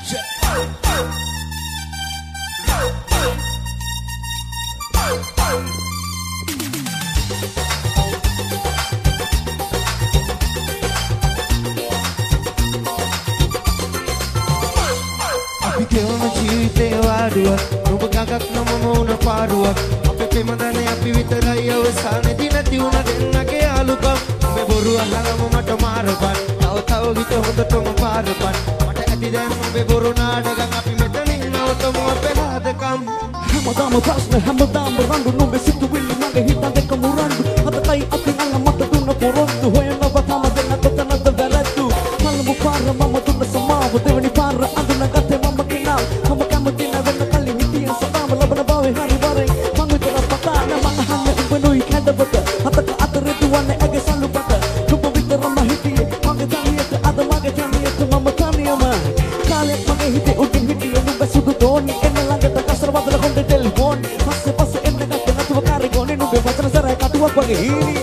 අපි කෙවන ජීවිතේ වාඩුවක් නුඹ ගඟක් නම මොන පාරුවක් අපේ ප්‍රේමදනේ අපි විතරයි අවසානයේදී නැති වුණ දෙන්නගේ යාළුකම් ඔබේ බොරු අහලම මට මාරපන් තව හිත හොඳටම පාරපන් මට ඇති දැන් ඔබේ බොරු නාඩගම් අපි මෙතනින් නවතමු අපේ හදකම් හැමදාම ප්‍රශ්න හැමදාම රණ්ඩු නුඹේ සිතුවිලි මගේ හිත දෙක මුරණ්ඩු අතකයි අපි අල්ල මට දුන්න පොරොන්දු හොයනවා තම දෙන්න තතනද වැරද්දු පළමු පාර මම දුන්න සමාව දෙවනි පාර අඳුනගත්තේ මම කිනාව මම කැමති නැවෙන්න කලින් හිටියන් සදාම ලබන බවේ හරි වරෙන් මම විතර පතාන මම අහන්නේ ඔබ නොයි කැඩබත අතක අතරේ දුවන්නේ ඇගේ සල්ලුපත නුඹ විතරම හිටියේ මගේ තනියට අද මගේ තනියට මම තනියම කාලයක් මගේ හිතේ උඩින් හිටියේ නුඹ සුදු දෝනි එන්න ළඟට කසර වදලා කොණ්ඩේ ටෙලිෆෝන් පස්සේ එන්න ගත්තේ නැතුව කාරේ ගෝනේ නුඹේ වචන සරයි කටුවක් වගේ හීනි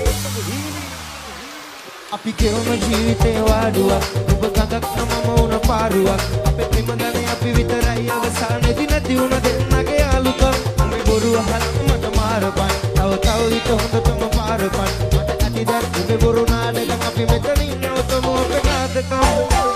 අපි කෙවන ජීවිතේ වාඩුවක් නුඹ ගඟක් නම මොන පාරුවක් අපේ ප්‍රේමදනේ අපි විතරයි අවසානයේදී නැති වුණ දෙන්නගේ යාළුකම් ඔබේ බොරු අහලා මට මාරපන් තව හිත හොඳටම පාරපන් මට ඇති දැන් ඔබේ බොරු නාඩගම් අපි මෙතනින් නවතමු අපේ නාටකම්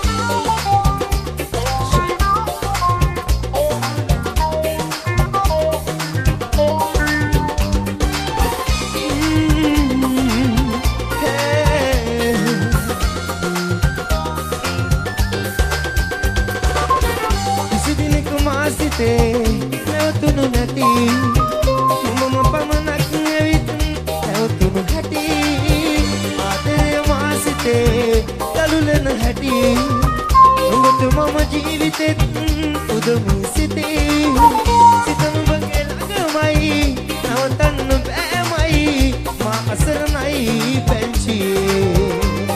නැවතුණු නැති මම පමණක් ඇවිත් නැවතුණු හැටි ආදරය මාසිතේ කලුලන හැටි නුඹට මම ජීවිතෙත් උදමි සිතේ සිතම බගේ ළඟමයි නවතන්න බෑමයි මා අසරණයි පැංචියේ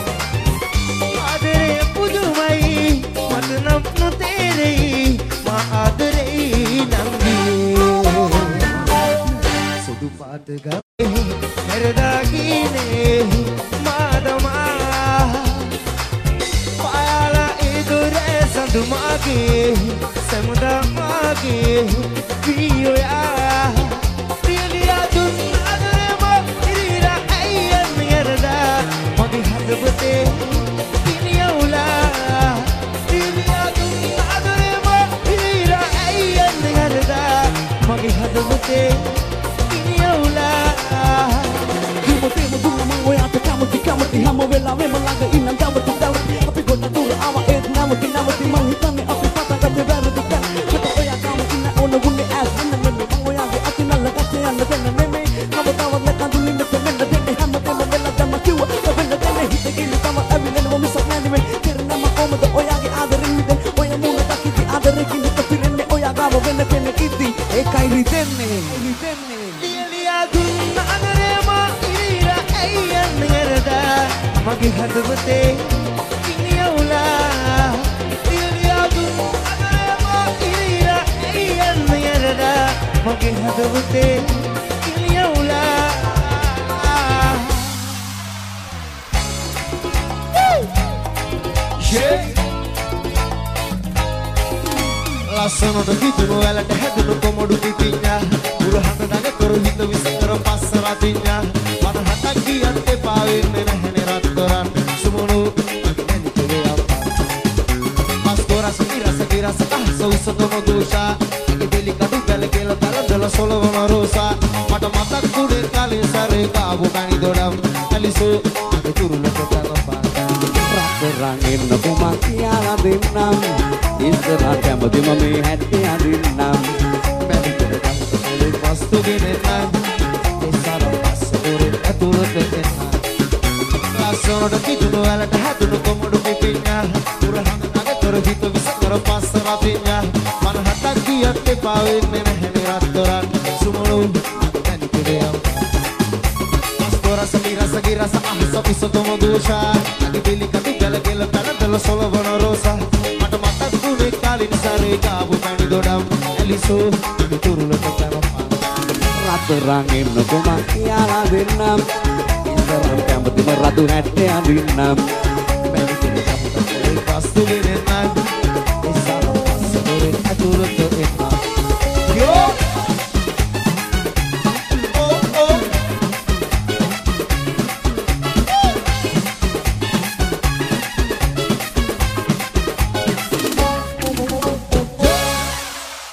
ආදරය පුදුමයි මට නම් නොතේරෙයි ආදරේ නම්බියේ සුදු පාට ගමේ හැරදාගිනේ මාදමා පාලා ඉදුරේ සඳුමාගේ සමුදා මාගේ පියෝයා පියලියා දුන් ආදරේම ඉරිලා අයියන් යරදා මගේ හදවතේ පිනියුලා පියලියා දුන් ආදරේම ඉරිලා අයියන් යරදා මගේ හදවතේ පිනියුලා Timo dulu mengoyak kamati හැම වෙලාවෙම ළඟ ඉන්න දවති අපි ගොඩ දුර ආව ඒත් නැවති මං හිතන්නේ අපි පටගත්තේ වැරදි තැන මට ඔයා ගාම ඉන්න ඕන වුණේ ඇස් වෙන නෙමෙයි මං ඔයාගේ අතින් අල්ලගත්තේ යන්න දෙන්න නෙමෙයි කවදාවත් නැකඳුලින් මෙතෙන්න දෙන්නේ හැම කෙනෙම වෙලා දැම්ම කිව්වා වෙන්න දෙන්නේ හිතකින් තම ඇවිලෙනව මිසක් නෑ නෙමෙයි කරනම කොමද ඔයාගේ ආදරෙන් මිදෙන් ඔය මූණ දකිති ආදරෙකින් හිත පිරෙන්නේ ඔයා ගාම වෙන කෙනෙක් ඉති ඒකයි රිදෙන්නේ ලියලියා දුන්න ආදරේම ඉරිලා අයියන් යරදා මගේ හදවතේ පිනියුලා ලියලියා දුන්න ආදරේම ඉරිලා අයියන් යරදා මගේ හදවතේ පිනියුලා ලස්සනට හිතුණු වැලට හැදුණු කොමඩු පිටිඤ්ඤා උරහඳ දඟතොර හිත විසිකර පස්ස රතිඤ්ඤා මන හතක් ගියත් එපා වෙන්නේ නැහැනේ රත් කරන් සුමුණු එනිකේ අප්පා මස්කෝරස් කිරස අහස උසතම දෝෂා එක දෙලිකඩු ගල කෙල තලදල සොලවන රෝසා මට මතක් කුඩේ කලින් සරේ කාබු කණි දොඩම් ඇලිසෝ අගේ තුරුලට තරපා රන් එන්න කොමක් කියලා දෙන්නම් ඉස්සරහ කැමතිම මේ හැටි අදින්නම් පැවිතර ගම්පොලේ වස්තු ගෙනෙන්නම් ඒ සරම් පස්ස දොරෙන් ඇතුළට එන්නම් ලස්සනට කිතුණු වැලට හැදුණු කොමඩු පිටිඤ්ඤා උරහඳ නගතොර හිත විසිකර පස්ස රතිඤ්ඤා මන හතක් ගියත් එපා වෙන්නේ නැහැනේ රත් දොරන් සුමුණු අනිකේ මස්කෝරස් කිරස අහස පිසතම දෝෂා අගේ දෙලිකඩු ගල කෙල තලදල සොලවන රෝසා මට මතක් වුණේ කලින් සරේ කාබු කණි දොඩම් ඇලිසෝ තුරුලට කරපා රන් එන්න කොමක් කියලා දෙන්නම් ඉස්සරහ කැමතිම රතු හැටි අදින්නම් පැවිතර ගම්පොලේ වස්තු ගෙනෙන්නම් ඒ සරම් පස්ස සුරත